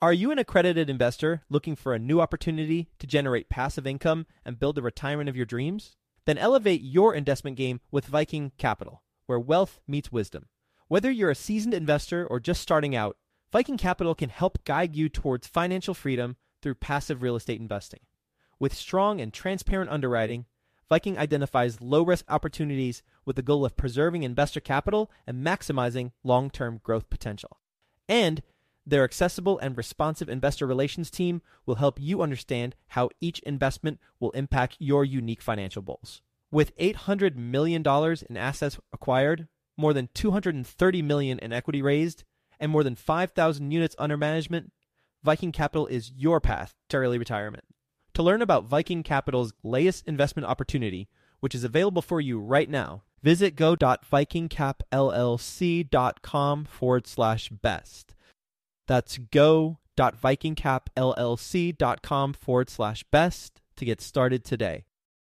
Are you an accredited investor looking for a new opportunity to generate passive income and build the retirement of your dreams? Then elevate your investment game with Viking Capital, where wealth meets wisdom. Whether you're a seasoned investor or just starting out, Viking Capital can help guide you towards financial freedom through passive real estate investing. With strong and transparent underwriting, Viking identifies low-risk opportunities with the goal of preserving investor capital and maximizing long-term growth potential. And their accessible and responsive investor relations team will help you understand how each investment will impact your unique financial goals. With $800 million in assets acquired, more than $230 million in equity raised, and more than 5,000 units under management, Viking Capital is your path to early retirement. To learn about Viking Capital's latest investment opportunity, which is available for you right now, visit go.vikingcapllc.com/best. That's go.vikingcapllc.com/best to get started today.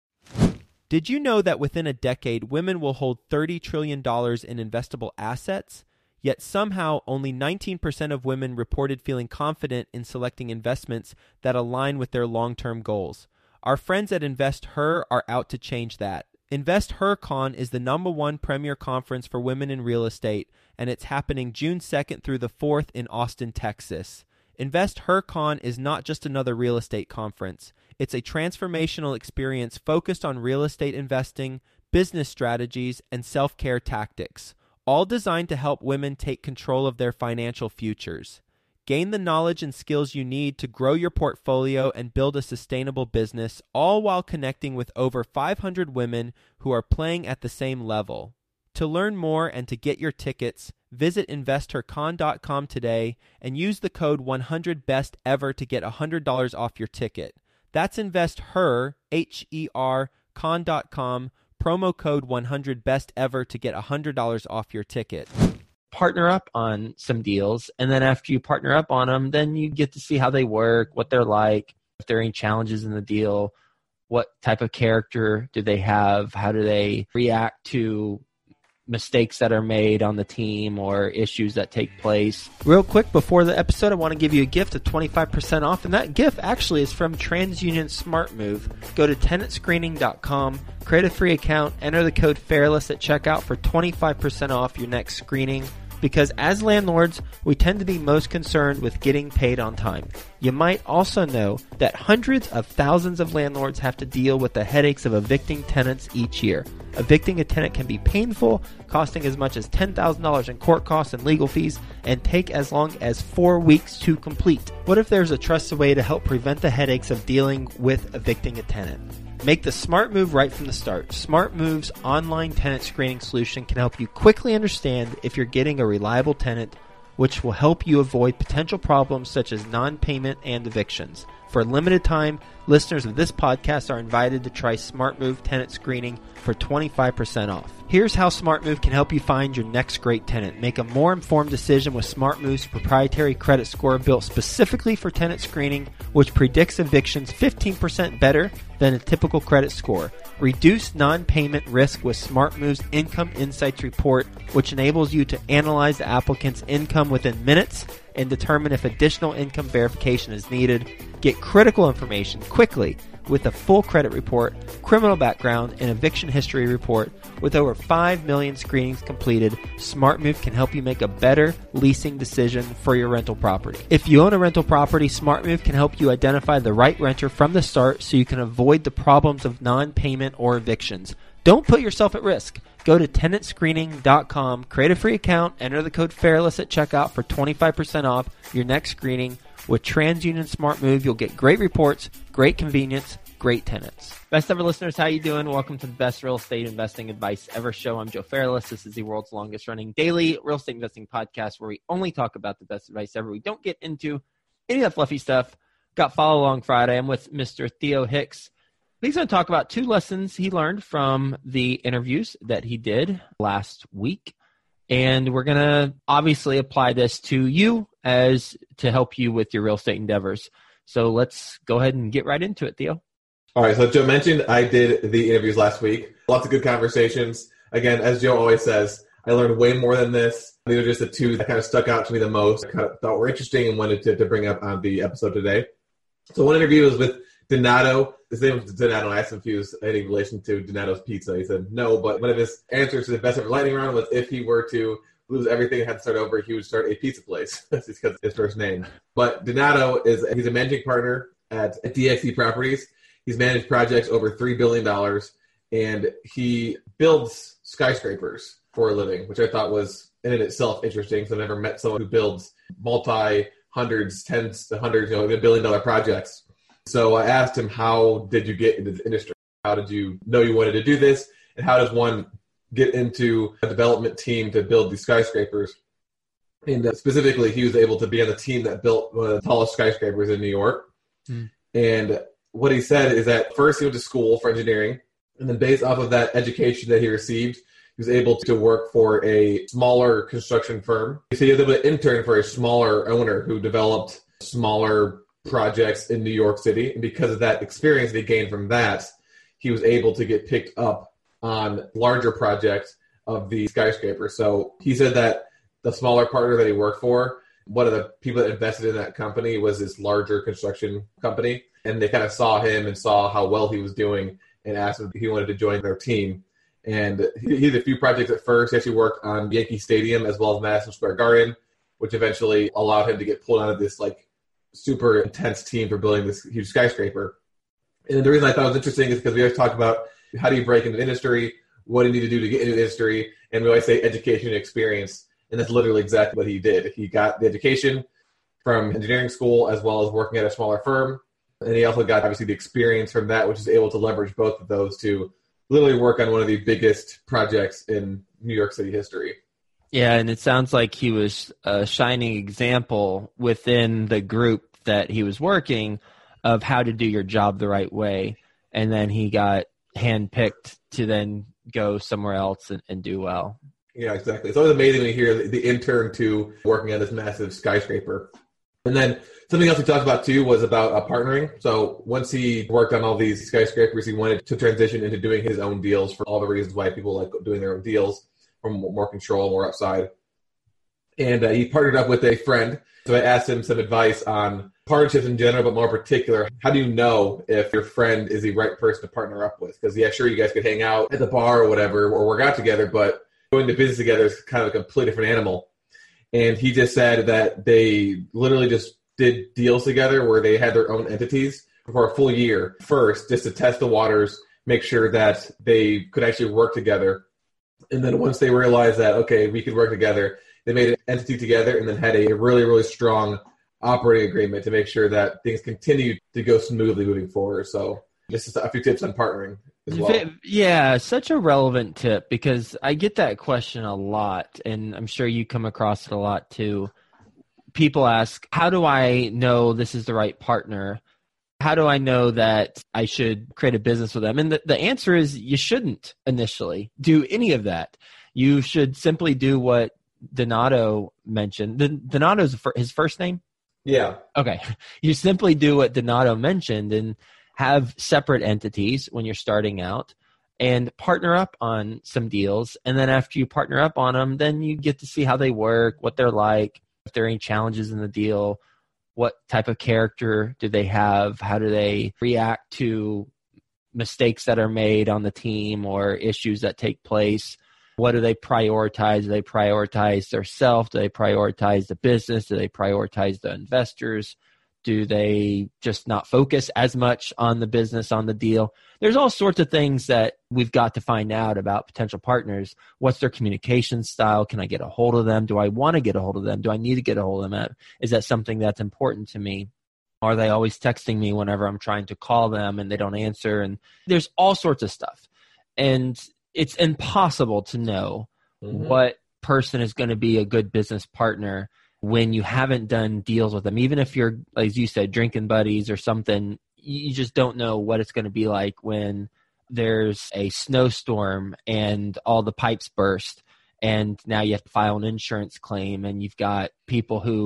Did you know that within a decade, women will hold $30 trillion in investable assets? Yet somehow only 19% of women reported feeling confident in selecting investments that align with their long-term goals. Our friends at InvestHer are out to change that. InvestHerCon is the #1 premier conference for women in real estate, and it's happening June 2nd through the 4th in Austin, Texas. InvestHerCon is not just another real estate conference. It's a transformational experience focused on real estate investing, business strategies, and self-care tactics, all designed to help women take control of their financial futures. Gain the knowledge and skills you need to grow your portfolio and build a sustainable business, all while connecting with over 500 women who are playing at the same level. To learn more and to get your tickets, visit InvestHerCon.com today and use the code 100BESTEVER to get $100 off your ticket. That's InvestHer, H-E-R, con.com, promo code 100BESTEVER to get $100 off your ticket. Partner up on some deals, and then after you partner up on them, then you get to see how they work, what they're like, if there are any challenges in the deal, what type of character do they have, how do they react to mistakes that are made on the team or issues that take place. Real quick before the episode, I want to give you a gift of 25% off, and that gift actually is from TransUnion SmartMove. Go to tenantscreening.com, create a free account, enter the code FAIRLESS at checkout for 25% off your next screening. Because as landlords, we tend to be most concerned with getting paid on time. You might also know that hundreds of thousands of landlords have to deal with the headaches of evicting tenants each year. Evicting a tenant can be painful, costing as much as $10,000 in court costs and legal fees, and take as long as 4 weeks to complete. What if there's a trusted way to help prevent the headaches of dealing with evicting a tenant? Make the smart move right from the start. SmartMove's online tenant screening solution can help you quickly understand if you're getting a reliable tenant, which will help you avoid potential problems such as non-payment and evictions. For a limited time, listeners of this podcast are invited to try SmartMove tenant screening for 25% off. Here's how SmartMove can help you find your next great tenant. Make a more informed decision with SmartMove's proprietary credit score built specifically for tenant screening, which predicts evictions 15% better than a typical credit score. Reduce non-payment risk with SmartMove's Income Insights report, which enables you to analyze the applicant's income within minutes and determine if additional income verification is needed. Get critical information quickly with a full credit report, criminal background, and eviction history report. With over 5 million screenings completed, SmartMove can help you make a better leasing decision for your rental property. If you own a rental property, SmartMove can help you identify the right renter from the start so you can avoid the problems of non-payment or evictions. Don't put yourself at risk. Go to tenantscreening.com, create a free account, enter the code FAIRLESS at checkout for 25% off your next screening. With TransUnion SmartMove, you'll get great reports, great convenience, great tenants. Best ever listeners, how you doing? Welcome to the best real estate investing advice ever show. I'm Joe Fairless. This is the world's longest running daily real estate investing podcast where we only talk about the best advice ever. We don't get into any of that fluffy stuff. Got Follow Along Friday. I'm with Mr. Theo Hicks. He's going to talk about 2 lessons he learned from the interviews that he did last week. And we're going to obviously apply this to you as to help you with your real estate endeavors. So let's go ahead and get right into it, Theo. All right. So Joe mentioned I did the interviews last week. Lots of good conversations. Again, as Joe always says, I learned way more than this. These are just the two that kind of stuck out to me the most. I kind of thought were interesting and wanted to bring up on the episode today. So one interview was with Donato. His name was Donato. I asked him if he was any relation to Donato's Pizza. He said no, but one of his answers to the best ever lightning round was if he were to lose everything and had to start over, he would start a pizza place. That's because his first name. But Donato he's a managing partner at DXE Properties. He's managed projects over $3 billion, and he builds skyscrapers for a living, which I thought was in itself interesting because I've never met someone who builds multi-hundreds, tens to hundreds, $1 billion projects. So I asked him, how did you get into the industry? How did you know you wanted to do this? And how does one get into a development team to build these skyscrapers? And specifically, he was able to be on the team that built one of the tallest skyscrapers in New York. And what he said is that first he went to school for engineering, and then based off of that education that he received, he was able to work for a smaller construction firm. So he was able to intern for a smaller owner who developed smaller projects in New York City. And because of that experience that he gained from that, he was able to get picked up on larger projects of the skyscraper. So he said that the smaller partner that he worked for, one of the people that invested in that company was this larger construction company. And they kind of saw him and saw how well he was doing and asked him if he wanted to join their team. And he did a few projects at first. He actually worked on Yankee Stadium as well as Madison Square Garden, which eventually allowed him to get pulled out of this like super intense team for building this huge skyscraper. And the reason I thought it was interesting is because we always talk about how do you break into the industry, what do you need to do to get into the industry, and we always say education and experience, and that's literally exactly what he did. He got the education from engineering school as well as working at a smaller firm, and he also got obviously the experience from that, which is able to leverage both of those to literally work on one of the biggest projects in New York City history. Yeah, and it sounds like he was a shining example within the group that he was working of how to do your job the right way. And then he got handpicked to then go somewhere else and do well. Yeah, exactly. It's always amazing when you hear the intern to working on this massive skyscraper. And then something else we talked about too was about partnering. So once he worked on all these skyscrapers, he wanted to transition into doing his own deals for all the reasons why people like doing their own deals, from more control, more upside. And he partnered up with a friend. So I asked him some advice on partnerships in general, but more particular, how do you know if your friend is the right person to partner up with? Because, yeah, sure, you guys could hang out at the bar or whatever, or work out together, but going to business together is kind of a completely different animal. And he just said that they literally just did deals together where they had their own entities for a full year first, just to test the waters, make sure that they could actually work together. And then once they realized that, okay, we could work together, they made an entity together and then had a really, really strong operating agreement to make sure that things continue to go smoothly moving forward. So just a few tips on partnering as well. Yeah, such a relevant tip because I get that question a lot, and I'm sure you come across it a lot too. People ask, how do I know this is the right partner? How do I know that I should create a business with them? And the answer is you shouldn't initially do any of that. You should simply do what Donato mentioned. Donato's his first name? Yeah. Okay. You simply do what Donato mentioned and have separate entities when you're starting out and partner up on some deals. And then after you partner up on them, then you get to see how they work, what they're like, if there are any challenges in the deal, what type of character do they have, how do they react to mistakes that are made on the team or issues that take place. What do they prioritize? Do they prioritize their self? Do they prioritize the business? Do they prioritize the investors? Do they just not focus as much on the business, on the deal? There's all sorts of things that we've got to find out about potential partners. What's their communication style? Can I get a hold of them? Do I want to get a hold of them? Do I need to get a hold of them? Is that something that's important to me? Are they always texting me whenever I'm trying to call them and they don't answer? And there's all sorts of stuff. And it's impossible to know what person is going to be a good business partner when you haven't done deals with them. Even if you're, as you said, drinking buddies or something, you just don't know what it's going to be like when there's a snowstorm and all the pipes burst and now you have to file an insurance claim and you've got people who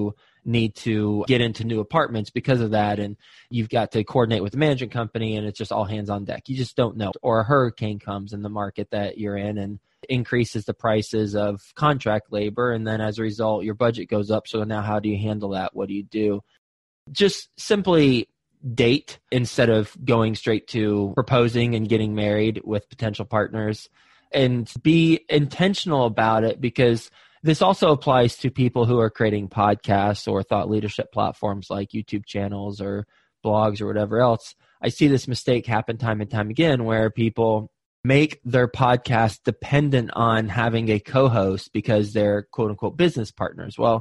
need to get into new apartments because of that. And you've got to coordinate with the management company, and it's just all hands on deck. You just don't know. Or a hurricane comes in the market that you're in and increases the prices of contract labor. And then as a result, your budget goes up. So now how do you handle that? What do you do? Just simply date instead of going straight to proposing and getting married with potential partners, and be intentional about it, because this also applies to people who are creating podcasts or thought leadership platforms like YouTube channels or blogs or whatever else. I see this mistake happen time and time again where people make their podcast dependent on having a co-host because they're quote unquote business partners. Well,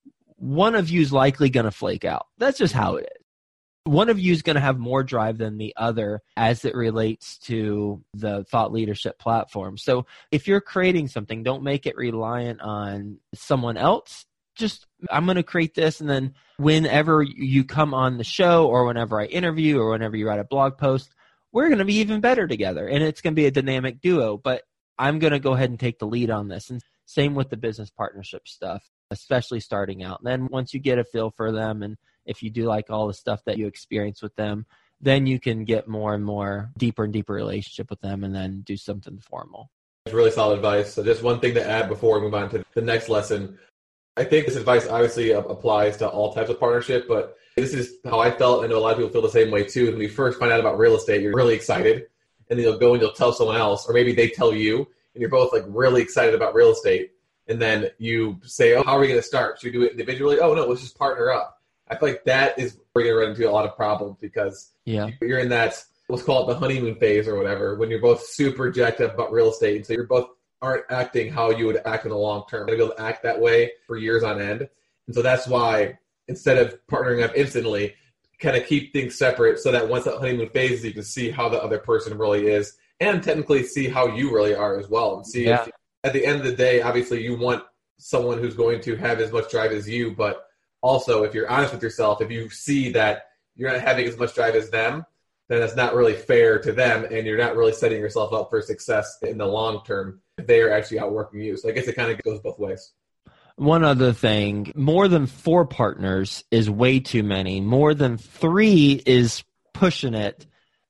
one of you is likely going to flake out. That's just how it is. One of you is going to have more drive than the other as it relates to the thought leadership platform. So if you're creating something, don't make it reliant on someone else. Just, I'm going to create this, and then whenever you come on the show or whenever I interview or whenever you write a blog post, we're going to be even better together, and it's going to be a dynamic duo. But I'm going to go ahead and take the lead on this. And same with the business partnership stuff, especially starting out. And then once you get a feel for them, and if you do like all the stuff that you experience with them, then you can get more and more deeper and deeper relationship with them and then do something formal. It's really solid advice. So just one thing to add before we move on to the next lesson. I think this advice obviously applies to all types of partnership, but this is how I felt. I know a lot of people feel the same way too. When you first find out about real estate, you're really excited, and then you'll go and you'll tell someone else, or maybe they tell you, and you're both like really excited about real estate. And then you say, oh, how are we going to start? Should we do it individually? Oh, no, let's just partner up. I feel like that is where you're going to run into a lot of problems, because you're in that, let's call it the honeymoon phase or whatever, when you're both super jacked up about real estate. And so you're both aren't acting how you would act in the long term. You're going to be able to act that way for years on end. And so that's why instead of partnering up instantly, kind of keep things separate so that once that honeymoon phase is, you can see how the other person really is and technically see how you really are as well. And see if at the end of the day, obviously you want someone who's going to have as much drive as you, but also if you're honest with yourself, if you see that you're not having as much drive as them, then that's not really fair to them, and you're not really setting yourself up for success in the long term if they are actually outworking you. So I guess it kind of goes both ways. One other thing, more than 4 partners is way too many. More than 3 is pushing it,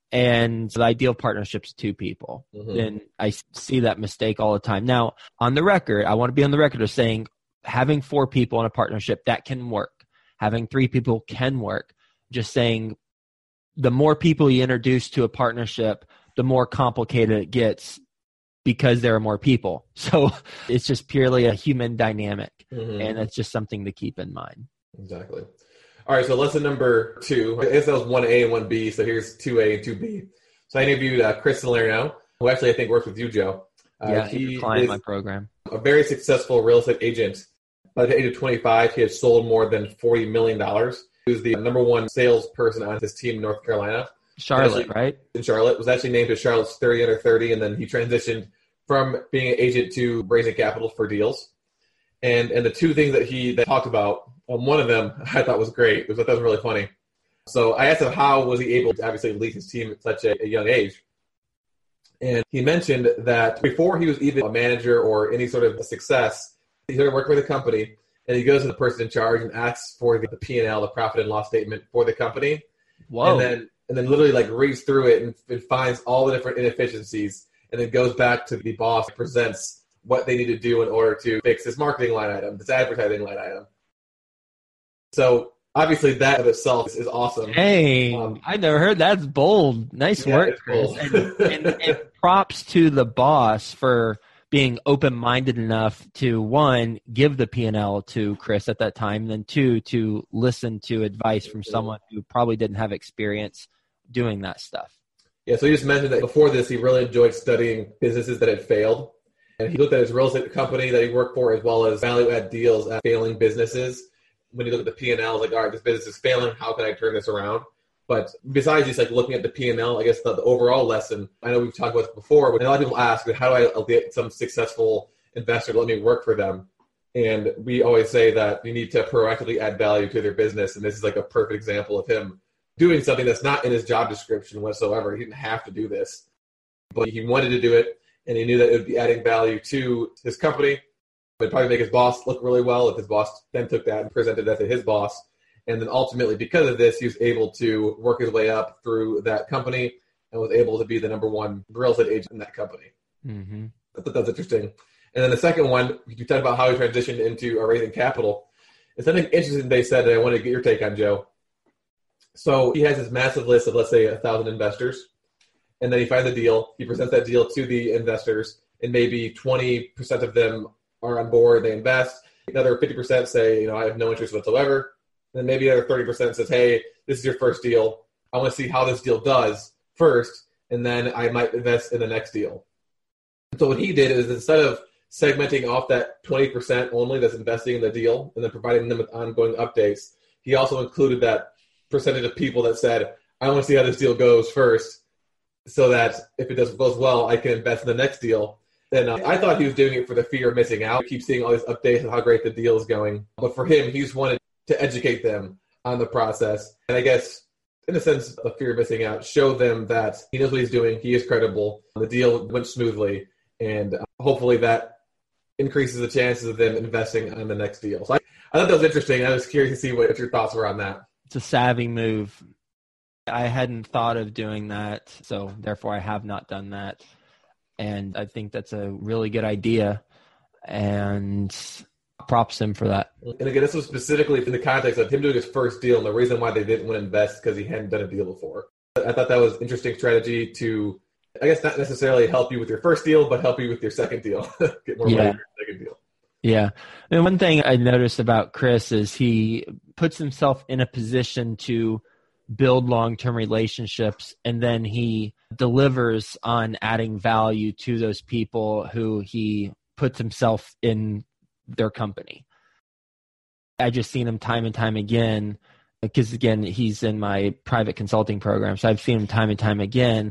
and the ideal partnership is 2 people. Mm-hmm. And I see that mistake all the time. Now, on the record, I want to be on the record of saying having 4 people in a partnership, that can work. Having 3 people can work. Just saying the more people you introduce to a partnership, the more complicated it gets because there are more people. So it's just purely a human dynamic, and it's just something to keep in mind. Exactly. All right, so lesson number 2. I guess that was 1A and 1B, so here's 2A and 2B. So I interviewed Chris Salerno, who actually I think works with you, Joe. He's a client in my program. A very successful real estate agent. By the age of 25, he had sold more than $40 million. He was the number 1 salesperson on his team in North Carolina. Charlotte, right? In Charlotte. Was actually named to Charlotte's 30 under 30, and then he transitioned from being an agent to raising capital for deals. And the 2 things that talked about, one of them I thought was great. I thought that was really funny. So I asked him how was he able to obviously lead his team at such a young age. And he mentioned that before he was even a manager or any sort of success, he started working with a company, and he goes to the person in charge and asks for the P&L, the profit and loss statement for the company. Whoa. And then literally like reads through it and finds all the different inefficiencies, and then goes back to the boss, presents what they need to do in order to fix this marketing line item, this advertising line item. So obviously that of itself is awesome. Hey, I never heard that's bold. Nice work, Chris. And props to the boss for being open-minded enough to, 1, give the P&L to Chris at that time, and then 2, to listen to advice from someone who probably didn't have experience doing that stuff. Yeah, so he just mentioned that before this, he really enjoyed studying businesses that had failed. And he looked at his real estate company that he worked for as well as value-add deals at failing businesses. When you look at the P&L, like, all right, this business is failing. How can I turn this around? But besides just like looking at the P&L, I guess the overall lesson, I know we've talked about this before, but a lot of people ask, how do I get some successful investor to let me work for them? And we always say that you need to proactively add value to their business. And this is like a perfect example of him doing something that's not in his job description whatsoever. He didn't have to do this, but he wanted to do it, and he knew that it would be adding value to his company It'd probably make his boss look really well if his boss then took that and presented that to his boss. And then ultimately, because of this, he was able to work his way up through that company and was able to be the number one real estate agent in that company. Mm-hmm. I thought that was interesting. And then the second one, you talked about how he transitioned into raising capital. It's something interesting they said that I want to get your take on, Joe. So he has this massive list of, let's say, 1,000 investors. And then he finds a deal. He presents that deal to the investors, and maybe 20% of them are on board. They invest. Another 50% say, I have no interest whatsoever. And then maybe another 30% says, hey, this is your first deal. I want to see how this deal does first, and then I might invest in the next deal. So what he did is, instead of segmenting off that 20% only that's investing in the deal and then providing them with ongoing updates, he also included that percentage of people that said, I want to see how this deal goes first, so that if it goes well, I can invest in the next deal. And I thought he was doing it for the fear of missing out. He keeps seeing all these updates of how great the deal is going. But for him, he just wanted to educate them on the process. And I guess, in a sense, the fear of missing out, show them that he knows what he's doing. He is credible. The deal went smoothly. And hopefully that increases the chances of them investing on the next deal. So I thought that was interesting. I was curious to see what your thoughts were on that. It's a savvy move. I hadn't thought of doing that, so therefore I have not done that. And I think that's a really good idea, and props him for that. And again, this was specifically in the context of him doing his first deal, and the reason why they didn't want to invest because he hadn't done a deal before. I thought that was an interesting strategy to, I guess, not necessarily help you with your first deal, but help you with your second deal. Get more money for your second deal. Yeah. And one thing I noticed about Chris is he puts himself in a position to build long-term relationships, and then he delivers on adding value to those people who he puts himself in their company. I just seen him time and time again, because again, he's in my private consulting program. So I've seen him time and time again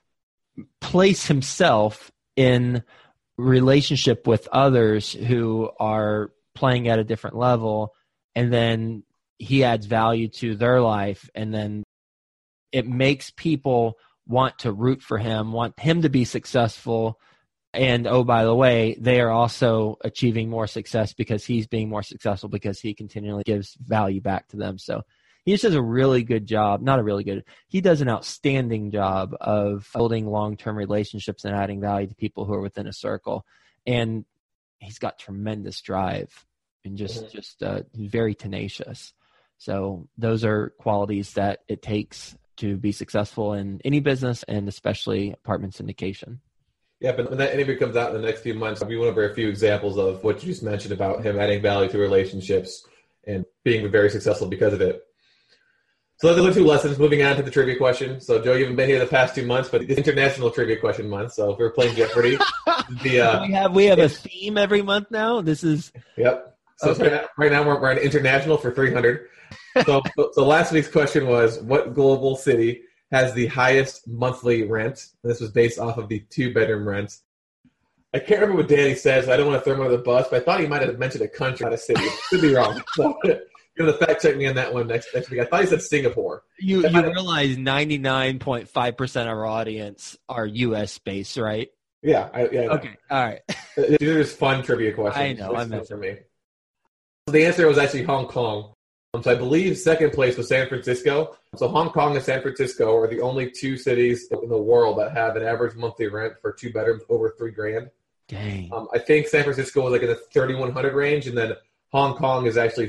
place himself in relationship with others who are playing at a different level, and then he adds value to their life, and then it makes people want to root for him, want him to be successful. And oh, by the way, they are also achieving more success because he's being more successful because he continually gives value back to them. So he just does a really good job, he does an outstanding job of building long-term relationships and adding value to people who are within a circle. And he's got tremendous drive and just very tenacious. So those are qualities that it takes to be successful in any business, and especially apartment syndication. Yeah, but when that interview comes out in the next few months, we want to bring a few examples of what you just mentioned about him adding value to relationships and being very successful because of it. So those are two lessons. Moving on to the trivia question. So, Joe, you haven't been here the past 2 months, but it's International Trivia Question Month. So if we're playing Jeopardy, we have a theme every month now. This is So okay. right now we're on international for 300. So last week's question was, what global city has the highest monthly rent? And this was based off of the 2-bedroom rent. I can't remember what Danny said, so I don't want to throw him under the bus, but I thought he might have mentioned a country, not a city. Could be wrong. So you're going to fact check me on that one next week. I thought he said Singapore. You realize 99.5% of our audience are U.S. based, right? Yeah. Okay. All right. These are just fun trivia questions. I know. I meant for me. The answer was actually Hong Kong. So I believe second place was San Francisco. So Hong Kong and San Francisco are the only two cities in the world that have an average monthly rent for 2 bedrooms over $3,000. Dang. I think San Francisco was like in the 3,100 range, and then Hong Kong is actually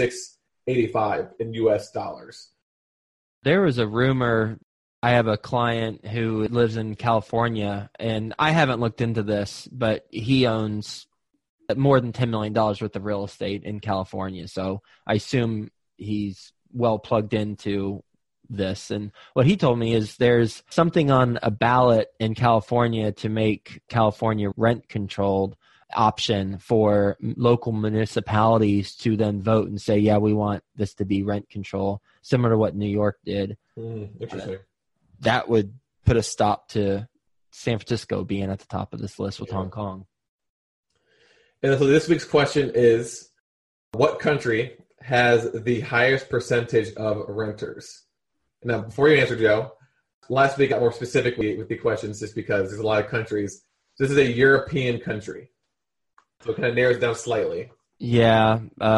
3,685 in U.S. dollars. There was a rumor. I have a client who lives in California, and I haven't looked into this, but he owns more than $10 million worth of real estate in California. So I assume he's well plugged into this. And what he told me is there's something on a ballot in California to make California rent controlled option for local municipalities to then vote and say, yeah, we want this to be rent control, similar to what New York did. Interesting. That would put a stop to San Francisco being at the top of this list with Hong Kong. And so this week's question is, what country has the highest percentage of renters? Now, before you answer, Joe, last week I got more specific with the questions just because there's a lot of countries. This is a European country. So it kind of narrows down slightly. Yeah.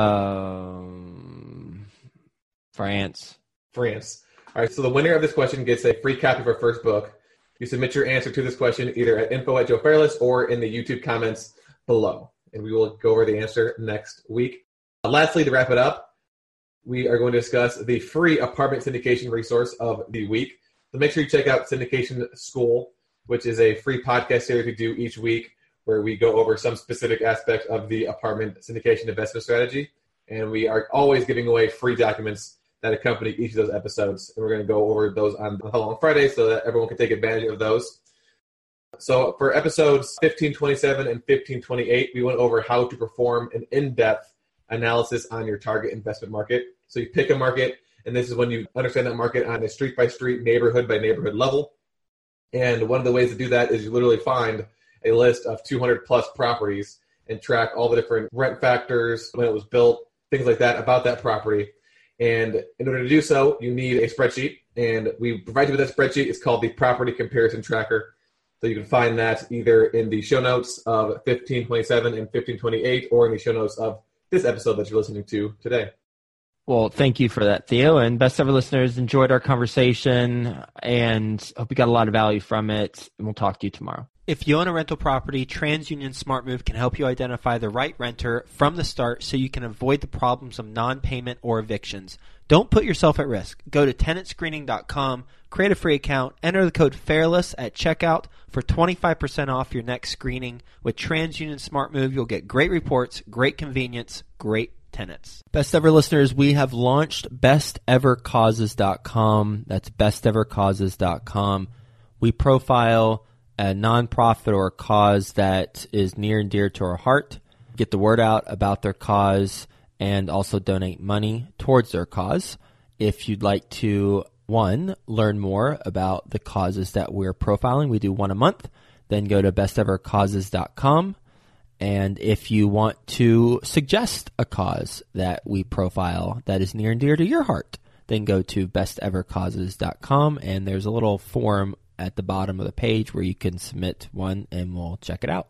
France. All right, so the winner of this question gets a free copy of our first book. You submit your answer to this question either at info@joefairless or in the YouTube comments below, and we will go over the answer next week. Lastly, to wrap it up, we are going to discuss the free apartment syndication resource of the week. So make sure you check out Syndication School, which is a free podcast series we do each week where we go over some specific aspect of the apartment syndication investment strategy. And we are always giving away free documents that accompany each of those episodes. And we're going to go over those on Hello on Friday so that everyone can take advantage of those. So for episodes 1527 and 1528, we went over how to perform an in-depth analysis on your target investment market. So you pick a market, and this is when you understand that market on a street-by-street, neighborhood-by-neighborhood level. And one of the ways to do that is you literally find a list of 200-plus properties and track all the different rent factors, when it was built, things like that about that property. And in order to do so, you need a spreadsheet. And we provide you with that spreadsheet. It's called the Property Comparison Tracker. So you can find that either in the show notes of 1527 and 1528 or in the show notes of this episode that you're listening to today. Well, thank you for that, Theo. And best ever listeners, enjoyed our conversation and hope you got a lot of value from it. And we'll talk to you tomorrow. If you own a rental property, TransUnion SmartMove can help you identify the right renter from the start so you can avoid the problems of non-payment or evictions. Don't put yourself at risk. Go to tenantscreening.com, create a free account, enter the code FAIRLESS at checkout for 25% off your next screening. With TransUnion SmartMove, you'll get great reports, great convenience, great tenants. Best ever listeners, we have launched bestevercauses.com. That's bestevercauses.com. We profile a nonprofit or a cause that is near and dear to our heart, get the word out about their cause, and also donate money towards their cause. If you'd like to, one, learn more about the causes that we're profiling, we do one a month, then go to bestevercauses.com. And if you want to suggest a cause that we profile that is near and dear to your heart, then go to bestevercauses.com, and there's a little form at the bottom of the page where you can submit one and we'll check it out.